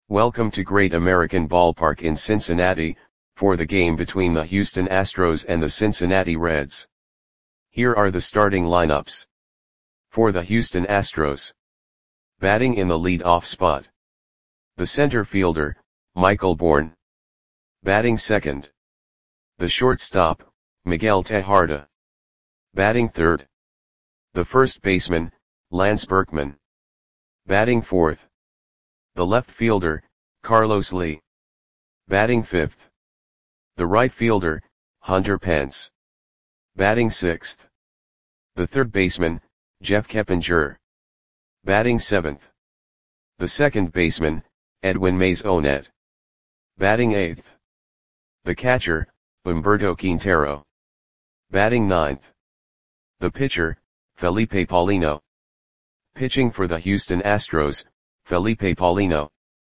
Welcome to Great American Ballpark in Cincinnati, for the game between the Houston Astros and the Cincinnati Reds. Here are the starting lineups. For the Houston Astros. Batting in the lead-off spot. The center fielder, Michael Bourn. Batting second. The shortstop, Miguel Tejada. Batting third. The first baseman, Lance Berkman. Batting fourth. The left fielder, Carlos Lee. Batting fifth. The right fielder, Hunter Pence. Batting sixth. The third baseman, Jeff Keppinger. Batting seventh. The second baseman, Edwin Maisonnet. Batting eighth. The catcher, Humberto Quintero. Batting ninth. The pitcher, Felipe Paulino. Pitching for the Houston Astros, Felipe Paulino.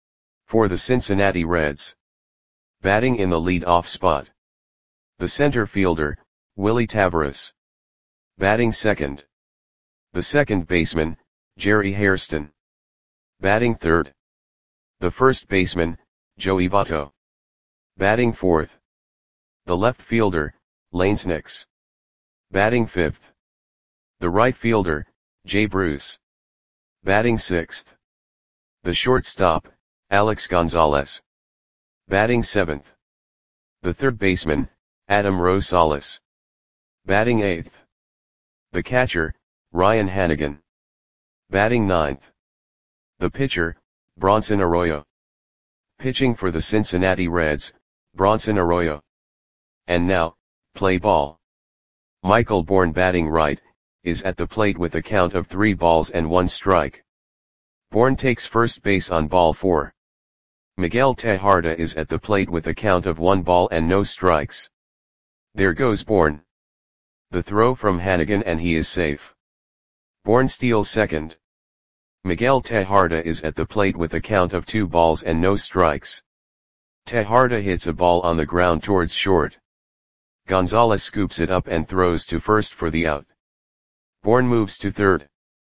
For the Cincinnati Reds. Batting in the lead-off spot. The center fielder, Willie Taveras. Batting second. The second baseman, Jerry Hairston. Batting third. The first baseman, Joey Votto. Batting fourth. The left fielder, Lane Snicks. Batting fifth. The right fielder, Jay Bruce. Batting sixth. The shortstop, Alex Gonzalez. Batting seventh. The third baseman, Adam Rosales. Batting eighth. The catcher, Ryan Hanigan. Batting ninth. The pitcher, Bronson Arroyo. Pitching for the Cincinnati Reds, Bronson Arroyo. And now, play ball. Michael Bourn batting right, is at the plate with a count of 3 balls and 1 strike. Bourn takes first base on ball 4. Miguel Tejada is at the plate with a count of 1 ball and no strikes. There goes Bourn. The throw from Hanigan and he is safe. Bourn steals second. Miguel Tejada is at the plate with a count of 2 balls and no strikes. Tejada hits a ball on the ground towards short. Gonzalez scoops it up and throws to first for the out. Bourn moves to third.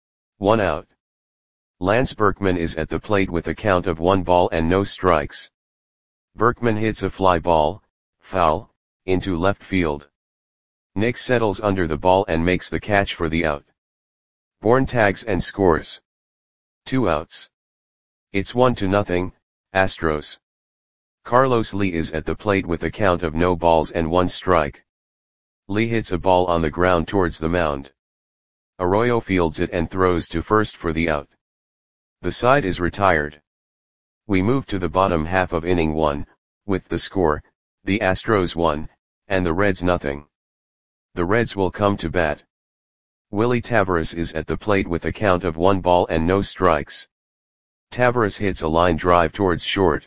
1 out. Lance Berkman is at the plate with a count of 1 ball and no strikes. Berkman hits a fly ball, foul, into left field. Nick settles under the ball and makes the catch for the out. Bourn tags and scores. 2 outs. It's 1-0, Astros. Carlos Lee is at the plate with a count of no balls and 1 strike. Lee hits a ball on the ground towards the mound. Arroyo fields it and throws to first for the out. The side is retired. We move to the bottom half of inning 1, with the score, the Astros 1, and the Reds nothing. The Reds will come to bat. Willie Taveras is at the plate with a count of 1 ball and no strikes. Taveras hits a line drive towards short.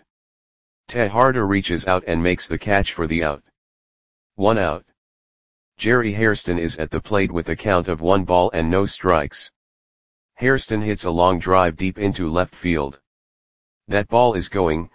Tejada reaches out and makes the catch for the out. 1 out. Jerry Hairston is at the plate with a count of 1 ball and no strikes. Hairston hits a long drive deep into left field. That ball is gone.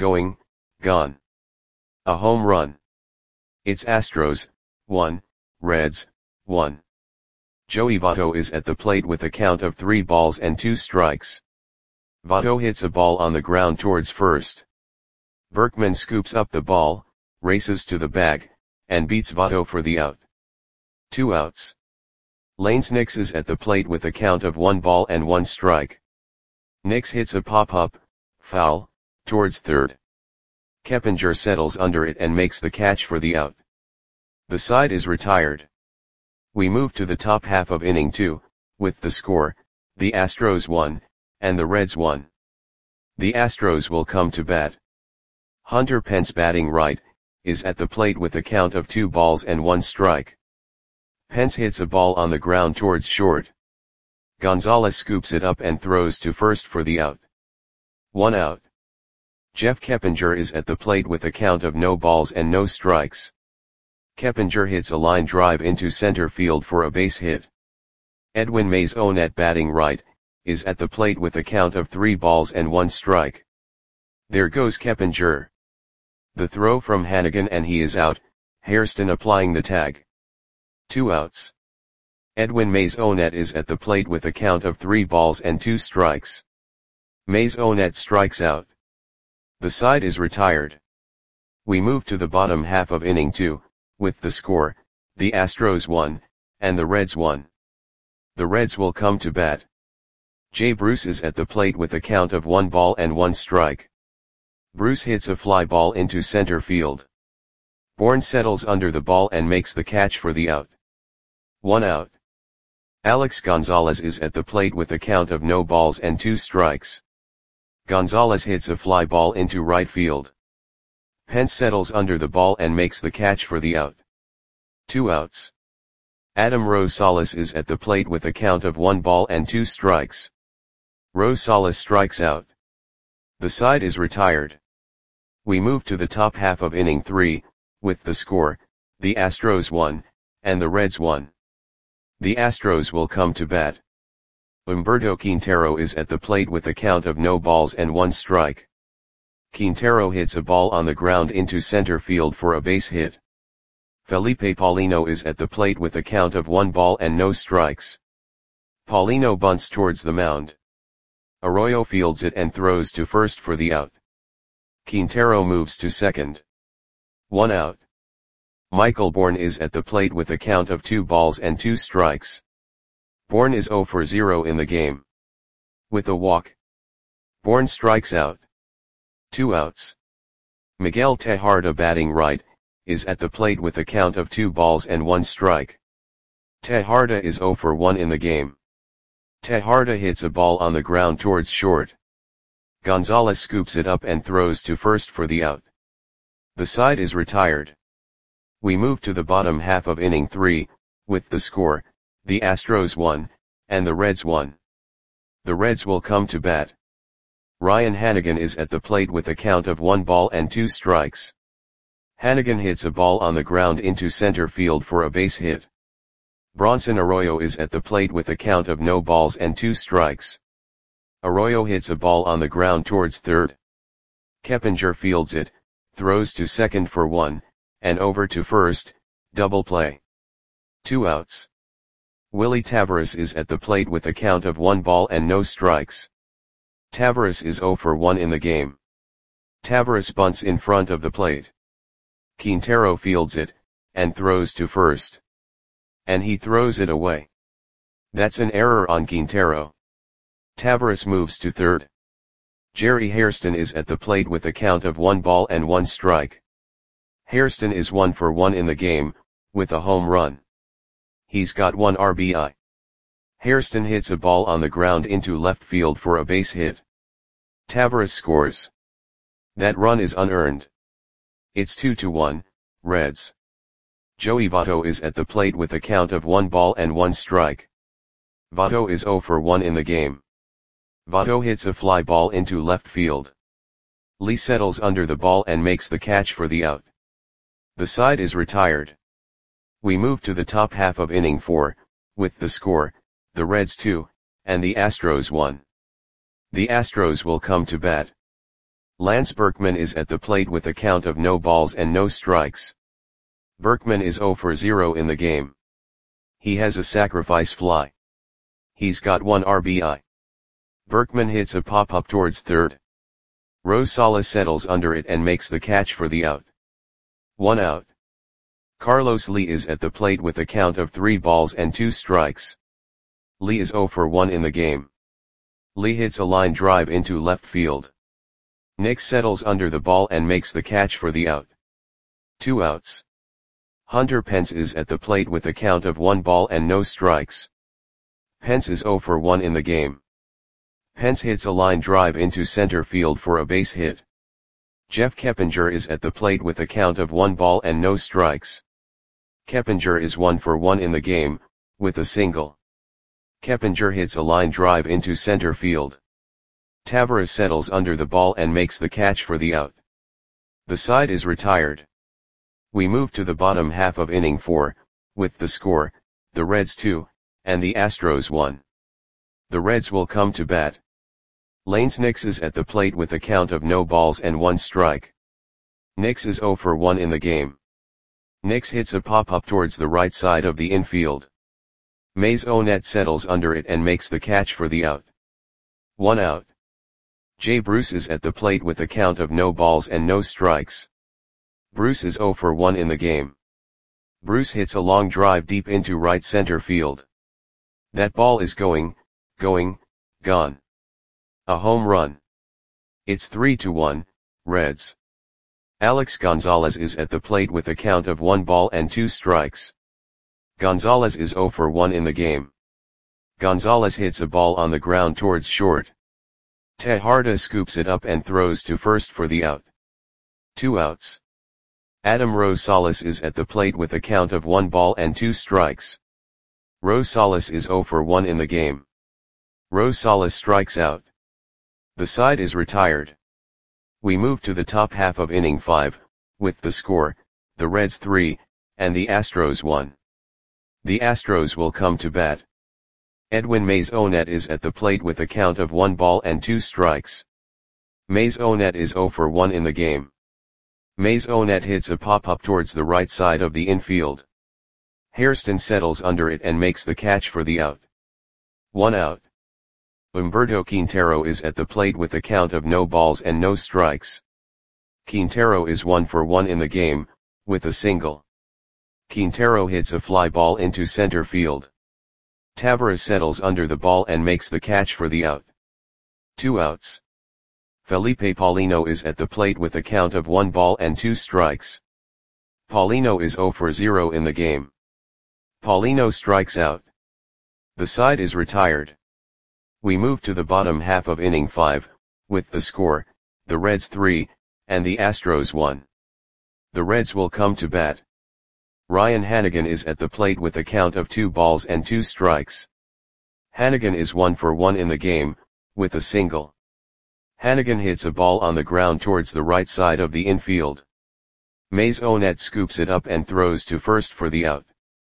A home run. It's Astros, 1, Reds, 1. Joey Votto is at the plate with a count of 3 balls and 2 strikes. Votto hits a ball on the ground towards first. Berkman scoops up the ball, races to the bag, and beats Votto for the out. 2 outs. Lane Snicks is at the plate with a count of 1 ball and 1 strike. Nix hits a pop-up, foul, towards third. Keppinger settles under it and makes the catch for the out. The side is retired. We move to the top half of inning 2, with the score, the Astros 1, and the Reds 1. The Astros will come to bat. Hunter Pence batting right, is at the plate with a count of 2 balls and 1 strike. Pence hits a ball on the ground towards short. Gonzalez scoops it up and throws to first for the out. 1 out. Jeff Keppinger is at the plate with a count of no balls and no strikes. Keppinger hits a line drive into center field for a base hit. Edwin Maisonnet batting right, is at the plate with a count of 3 balls and 1 strike. There goes Keppinger. The throw from Hanigan and he is out, Hairston applying the tag. 2 outs. Edwin Maisonnet is at the plate with a count of 3 balls and 2 strikes. Maisonnet strikes out. The side is retired. We move to the bottom half of inning 2, with the score, the Astros 1, and the Reds 1. The Reds will come to bat. Jay Bruce is at the plate with a count of 1 ball and 1 strike. Bruce hits a fly ball into center field. Bourne settles under the ball and makes the catch for the out. 1 out. Alex Gonzalez is at the plate with a count of no balls and 2 strikes. Gonzalez hits a fly ball into right field. Pence settles under the ball and makes the catch for the out. 2 outs. Adam Rosales is at the plate with a count of 1 ball and 2 strikes. Rosales strikes out. The side is retired. We move to the top half of inning 3, with the score, the Astros 1, and the Reds 1. The Astros will come to bat. Humberto Quintero is at the plate with a count of no balls and 1 strike. Quintero hits a ball on the ground into center field for a base hit. Felipe Paulino is at the plate with a count of 1 ball and no strikes. Paulino bunts towards the mound. Arroyo fields it and throws to first for the out. Quintero moves to second. 1 out. Michael Bourne is at the plate with a count of 2 balls and 2 strikes. Bourne is 0 for 0 in the game. With a walk, Bourne strikes out. 2 outs. Miguel Tejada, batting right, is at the plate with a count of 2 balls and 1 strike. Tejada is 0 for 1 in the game. Tejada hits a ball on the ground towards short. Gonzalez scoops it up and throws to first for the out. The side is retired. We move to the bottom half of inning 3, with the score, the Astros 1, and the Reds 1. The Reds will come to bat. Ryan Hanigan is at the plate with a count of 1 ball and 2 strikes. Hanigan hits a ball on the ground into center field for a base hit. Bronson Arroyo is at the plate with a count of no balls and 2 strikes. Arroyo hits a ball on the ground towards third. Keppinger fields it, throws to second for 1, and over to first, double play. 2 outs. Willie Taveras is at the plate with a count of 1 ball and no strikes. Taveras is 0 for 1 in the game. Taveras bunts in front of the plate. Quintero fields it, and throws to first. And he throws it away. That's an error on Quintero. Taveras moves to third. Jerry Hairston is at the plate with a count of 1 ball and 1 strike. Hairston is 1 for 1 in the game, with a home run. He's got 1 RBI. Hairston hits a ball on the ground into left field for a base hit. Taveras scores. That run is unearned. It's 2-1, Reds. Joey Votto is at the plate with a count of 1 ball and 1 strike. Votto is 0 for 1 in the game. Votto hits a fly ball into left field. Lee settles under the ball and makes the catch for the out. The side is retired. We move to the top half of inning 4, with the score, the Reds 2, and the Astros 1. The Astros will come to bat. Lance Berkman is at the plate with a count of no balls and no strikes. Berkman is 0 for 0 in the game. He has a sacrifice fly. He's got 1 RBI. Berkman hits a pop-up towards third. Rosales settles under it and makes the catch for the out. 1 out. Carlos Lee is at the plate with a count of 3 balls and 2 strikes. Lee is 0 for 1 in the game. Lee hits a line drive into left field. Nick settles under the ball and makes the catch for the out. 2 outs. Hunter Pence is at the plate with a count of 1 ball and no strikes. Pence is 0 for 1 in the game. Pence hits a line drive into center field for a base hit. Jeff Keppinger is at the plate with a count of 1 ball and no strikes. Keppinger is 1 for 1 in the game, with a single. Keppinger hits a line drive into center field. Taveras settles under the ball and makes the catch for the out. The side is retired. We move to the bottom half of inning 4, with the score, the Reds 2, and the Astros 1. The Reds will come to bat. Lanes Nix is at the plate with a count of no balls and 1 strike. Nix is 0 for 1 in the game. Nix hits a pop-up towards the right side of the infield. Mays Onet settles under it and makes the catch for the out. 1 out. Jay Bruce is at the plate with a count of no balls and no strikes. Bruce is 0 for 1 in the game. Bruce hits a long drive deep into right center field. That ball is going, gone. A home run. It's 3-1, Reds. Alex Gonzalez is at the plate with a count of 1 ball and 2 strikes. Gonzalez is 0 for 1 in the game. Gonzalez hits a ball on the ground towards short. Tejada scoops it up and throws to first for the out. 2 outs. Adam Rosales is at the plate with a count of 1 ball and 2 strikes. Rosales is 0 for 1 in the game. Rosales strikes out. The side is retired. We move to the top half of inning 5, with the score, the Reds 3, and the Astros 1. The Astros will come to bat. Edwin Maisonette is at the plate with a count of 1 ball and 2 strikes. Maisonette is 0 for 1 in the game. Maisonette hits a pop-up towards the right side of the infield. Hairston settles under it and makes the catch for the out. 1 out. Humberto Quintero is at the plate with a count of no balls and no strikes. Quintero is 1 for 1 in the game, with a single. Quintero hits a fly ball into center field. Taveras settles under the ball and makes the catch for the out. 2 outs. Felipe Paulino is at the plate with a count of 1 ball and 2 strikes. Paulino is 0 for 0 in the game. Paulino strikes out. The side is retired. We move to the bottom half of inning 5, with the score, the Reds 3, and the Astros 1. The Reds will come to bat. Ryan Hanigan is at the plate with a count of 2 balls and 2 strikes. Hanigan is 1 for 1 in the game, with a single. Hanigan hits a ball on the ground towards the right side of the infield. Maisonette scoops it up and throws to first for the out.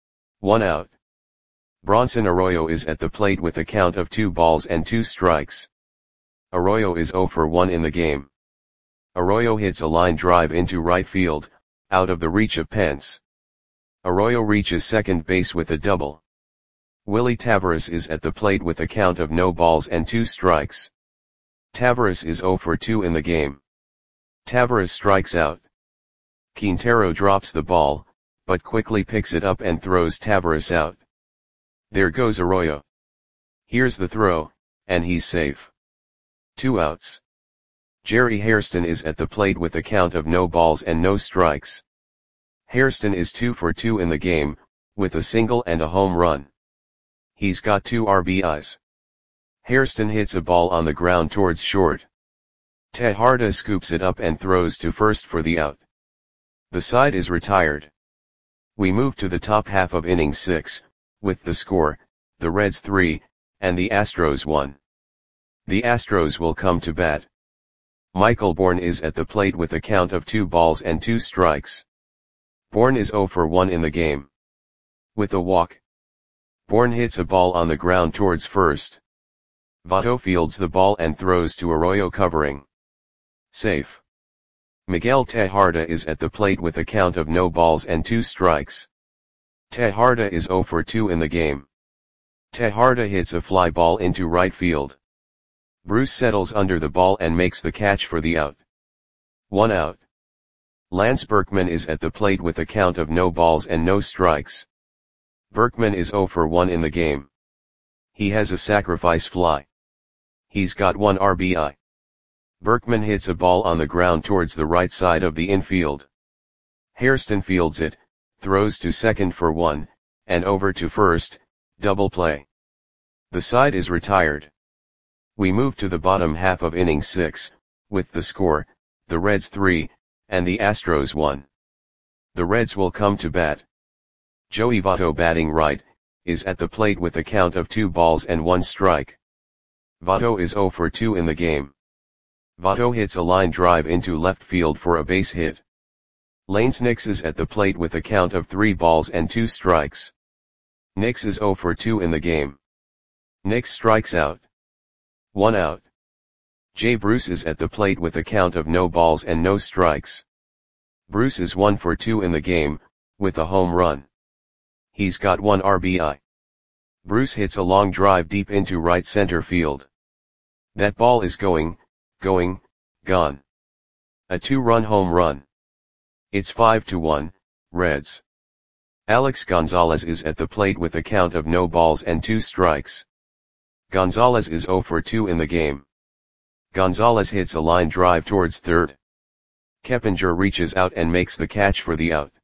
1 out. Bronson Arroyo is at the plate with a count of 2 balls and 2 strikes. Arroyo is 0 for 1 in the game. Arroyo hits a line drive into right field, out of the reach of Pence. Arroyo reaches second base with a double. Willie Taveras is at the plate with a count of no balls and 2 strikes. Taveras is 0 for 2 in the game. Taveras strikes out. Quintero drops the ball, but quickly picks it up and throws Taveras out. There goes Arroyo. Here's the throw, and he's safe. 2 outs. Jerry Hairston is at the plate with a count of no balls and no strikes. Hairston is 2 for 2 in the game, with a single and a home run. He's got 2 RBIs. Hairston hits a ball on the ground towards short. Tejada scoops it up and throws to first for the out. The side is retired. We move to the top half of inning 6, with the score, the Reds 3, and the Astros 1. The Astros will come to bat. Michael Bourne is at the plate with a count of 2 balls and 2 strikes. Bourne is 0 for 1 in the game. With a walk. Bourne hits a ball on the ground towards first. Votto fields the ball and throws to Arroyo covering. Safe. Miguel Tejada is at the plate with a count of no balls and 2 strikes. Tejada is 0 for 2 in the game. Tejada hits a fly ball into right field. Bruce settles under the ball and makes the catch for the out. 1 out. Lance Berkman is at the plate with a count of no balls and no strikes. Berkman is 0 for 1 in the game. He has a sacrifice fly. He's got 1 RBI. Berkman hits a ball on the ground towards the right side of the infield. Hairston fields it, throws to second for 1, and over to first, double play. The side is retired. We move to the bottom half of inning 6, with the score, the Reds 3, and the Astros 1. The Reds will come to bat. Joey Votto batting right, is at the plate with a count of 2 balls and 1 strike. Votto is 0 for 2 in the game. Votto hits a line drive into left field for a base hit. Lanes Nix is at the plate with a count of 3 balls and 2 strikes. Nix is 0 for 2 in the game. Nix strikes out. 1 out. Jay Bruce is at the plate with a count of no balls and no strikes. Bruce is 1 for 2 in the game, with a home run. He's got 1 RBI. Bruce hits a long drive deep into right center field. That ball is going, going, gone. A 2-run home run. It's 5-1, Reds. Alex Gonzalez is at the plate with a count of no balls and 2 strikes. Gonzalez is 0 for 2 in the game. Gonzalez hits a line drive towards third. Keppinger reaches out and makes the catch for the out.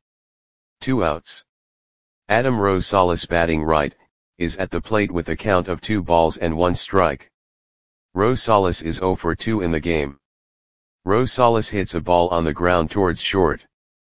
2 outs. Adam Rosales, batting right, is at the plate with a count of 2 balls and 1 strike. Rosales is 0 for 2 in the game. Rosales hits a ball on the ground towards short.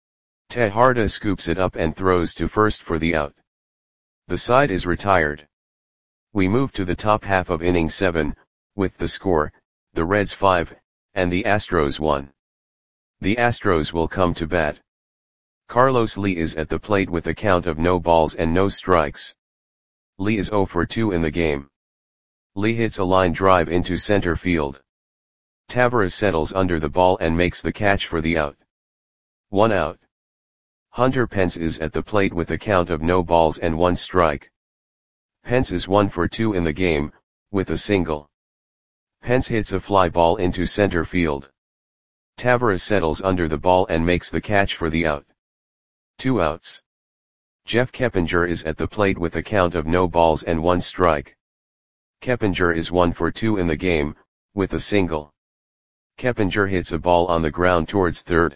Tejada scoops it up and throws to first for the out. The side is retired. We move to the top half of inning 7, with the score, the Reds 5, and the Astros 1. The Astros will come to bat. Carlos Lee is at the plate with a count of no balls and no strikes. Lee is 0 for 2 in the game. Lee hits a line drive into center field. Taveras settles under the ball and makes the catch for the out. 1 out. Hunter Pence is at the plate with a count of no balls and 1 strike. Pence is 1 for 2 in the game, with a single. Pence hits a fly ball into center field. Taveras settles under the ball and makes the catch for the out. 2 outs. Jeff Keppinger is at the plate with a count of no balls and 1 strike. Keppinger is 1 for 2 in the game, with a single. Keppinger hits a ball on the ground towards third.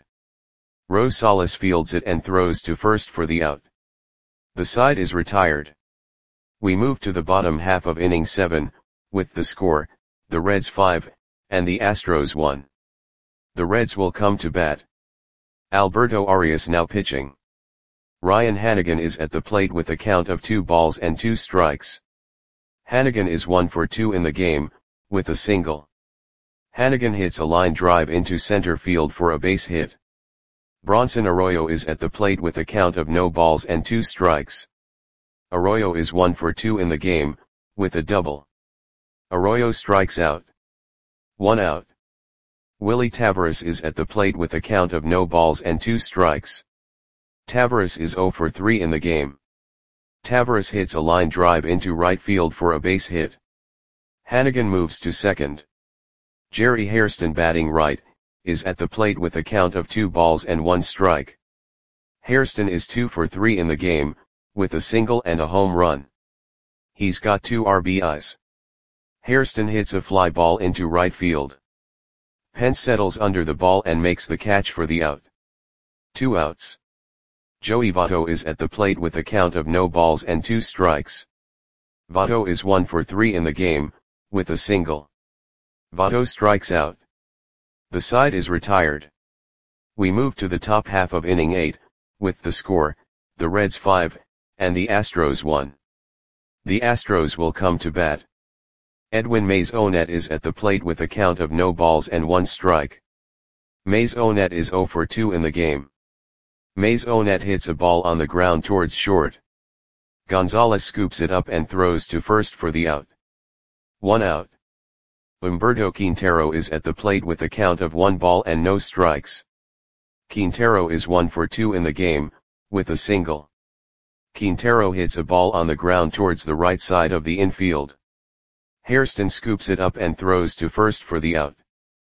Rosales fields it and throws to first for the out. The side is retired. We move to the bottom half of inning 7, with the score, the Reds 5, and the Astros 1. The Reds will come to bat. Alberto Arias now pitching. Ryan Hanigan is at the plate with a count of 2 balls and 2 strikes. Hanigan is 1 for 2 in the game, with a single. Hanigan hits a line drive into center field for a base hit. Bronson Arroyo is at the plate with a count of no balls and 2 strikes. Arroyo is 1 for 2 in the game, with a double. Arroyo strikes out. 1 out. Willie Taveras is at the plate with a count of no balls and 2 strikes. Taveras is 0 for 3 in the game. Taveras hits a line drive into right field for a base hit. Hanigan moves to second. Jerry Hairston, batting right, is at the plate with a count of 2 balls and 1 strike. Hairston is 2 for 3 in the game, with a single and a home run. He's got 2 RBIs. Hairston hits a fly ball into right field. Pence settles under the ball and makes the catch for the out. 2 outs. Joey Votto is at the plate with a count of no balls and 2 strikes. Votto is 1 for 3 in the game, with a single. Votto strikes out. The side is retired. We move to the top half of inning 8, with the score, the Reds 5, and the Astros 1. The Astros will come to bat. Edwin Maisonette is at the plate with a count of no balls and 1 strike. Maisonette is 0 for 2 in the game. Maisonette hits a ball on the ground towards short. Gonzalez scoops it up and throws to first for the out. 1 out. Humberto Quintero is at the plate with a count of 1 ball and no strikes. Quintero is 1 for 2 in the game, with a single. Quintero hits a ball on the ground towards the right side of the infield. Hairston scoops it up and throws to first for the out.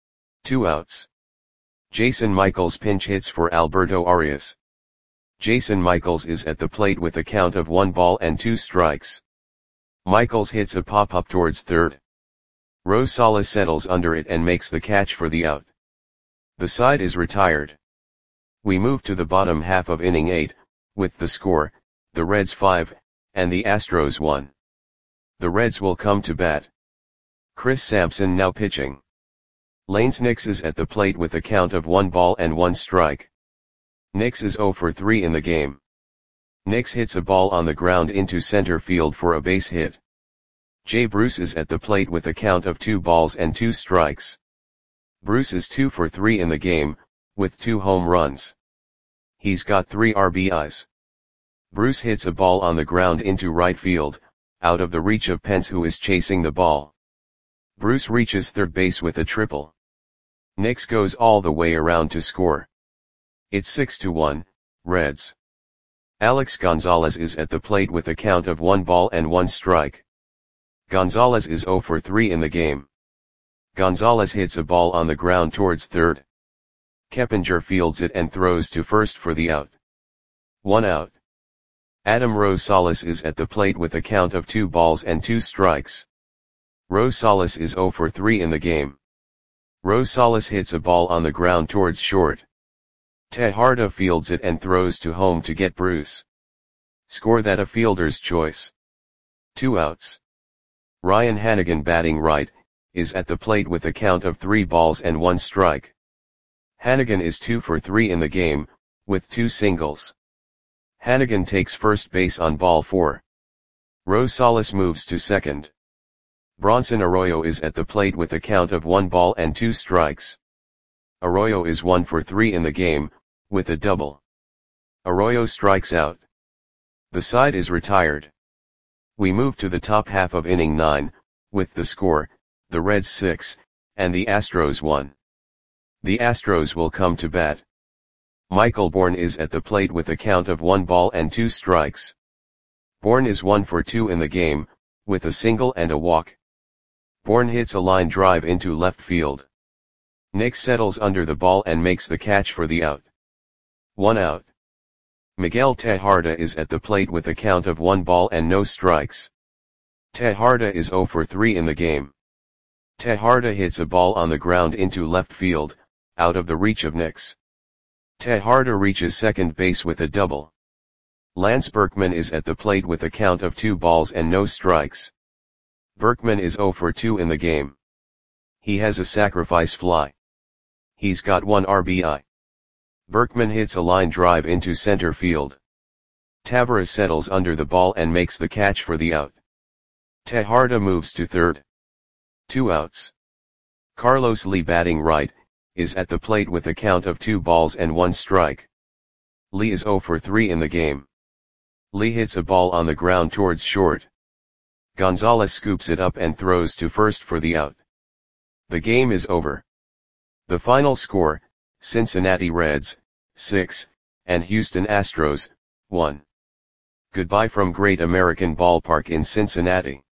2 outs. Jason Michaels pinch hits for Alberto Arias. Jason Michaels is at the plate with a count of 1 ball and 2 strikes. Michaels hits a pop-up towards third. Rosales settles under it and makes the catch for the out. The side is retired. We move to the bottom half of inning 8, with the score, the Reds 5, and the Astros 1. The Reds will come to bat. Chris Sampson now pitching. Lanes Nix is at the plate with a count of 1 ball and 1 strike. Nix is 0 for 3 in the game. Nix hits a ball on the ground into center field for a base hit. Jay Bruce is at the plate with a count of 2 balls and 2 strikes. Bruce is 2 for 3 in the game, with 2 home runs. He's got 3 RBIs. Bruce hits a ball on the ground into right field, out of the reach of Pence, who is chasing the ball. Bruce reaches third base with a triple. Nix goes all the way around to score. It's 6-1, Reds. Alex Gonzalez is at the plate with a count of 1 ball and 1 strike. Gonzalez is 0 for 3 in the game. Gonzalez hits a ball on the ground towards third. Keppinger fields it and throws to first for the out. 1 out. Adam Rosales is at the plate with a count of 2 balls and 2 strikes. Rosales is 0 for 3 in the game. Rosales hits a ball on the ground towards short. Tejada fields it and throws to home to get Bruce. Score that a fielder's choice. 2 outs. Ryan Hanigan batting right, is at the plate with a count of 3 balls and 1 strike. Hanigan is 2 for 3 in the game, with 2 singles. Hanigan takes first base on ball 4. Rosales moves to second. Bronson Arroyo is at the plate with a count of 1 ball and 2 strikes. Arroyo is 1 for 3 in the game, with a double. Arroyo strikes out. The side is retired. We move to the top half of inning 9, with the score, the Reds 6, and the Astros 1. The Astros will come to bat. Michael Bourn is at the plate with a count of 1 ball and 2 strikes. Bourn is 1 for 2 in the game, with a single and a walk. Bourn hits a line drive into left field. Nick settles under the ball and makes the catch for the out. 1 out. Miguel Tejada is at the plate with a count of 1 ball and no strikes. Tejada is 0 for 3 in the game. Tejada hits a ball on the ground into left field, out of the reach of Nix. Tejada reaches second base with a double. Lance Berkman is at the plate with a count of 2 balls and no strikes. Berkman is 0 for 2 in the game. He has a sacrifice fly. He's got 1 RBI. Berkman hits a line drive into center field. Tavares settles under the ball and makes the catch for the out. Tejada moves to third. 2 outs. Carlos Lee batting right, is at the plate with a count of 2 balls and 1 strike. Lee is 0 for 3 in the game. Lee hits a ball on the ground towards short. Gonzalez scoops it up and throws to first for the out. The game is over. The final score, Cincinnati Reds, 6, and Houston Astros, 1. Goodbye from Great American Ballpark in Cincinnati.